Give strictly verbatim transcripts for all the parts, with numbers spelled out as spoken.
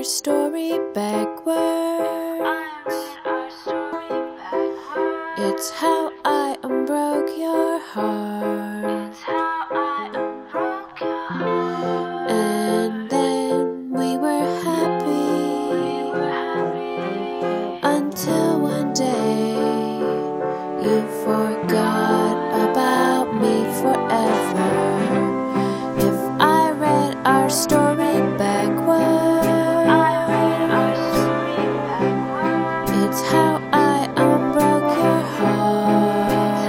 story backwards. It's how I unbroke your heart. And then we were happy until one day you forgot about me forever. If I read our story backwards, it's how I unbroke your heart.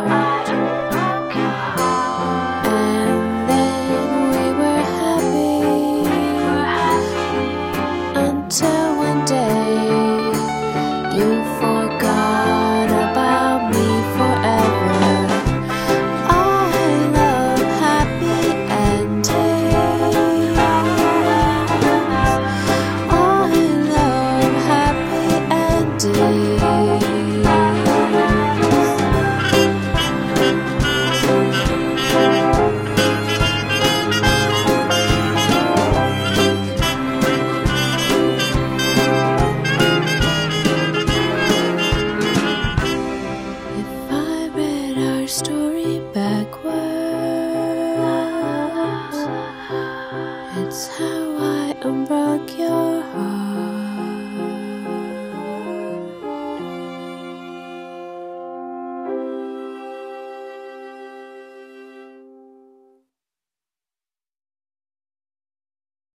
And then we were happy until one day you forgot about me forever. I love happy endings. I love happy endings. If I read our story backwards, it's how I unbroke your heart.